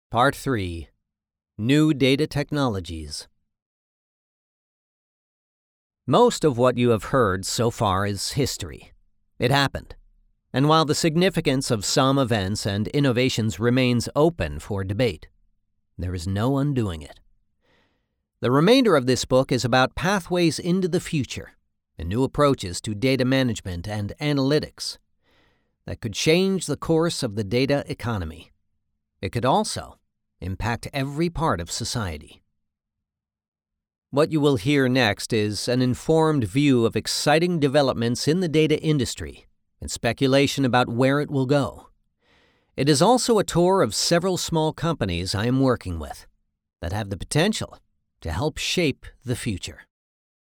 Part 3. New Data Technologies. Most of what you have heard so far is history. It happened. And while the significance of some events and innovations remains open for debate, there is no undoing it. The remainder of this book is about pathways into the future and new approaches to data management and analytics that could change the course of the data economy. It could also impact every part of society. What you will hear next is an informed view of exciting developments in the data industry and speculation about where it will go. It is also a tour of several small companies I am working with that have the potential to help shape the future.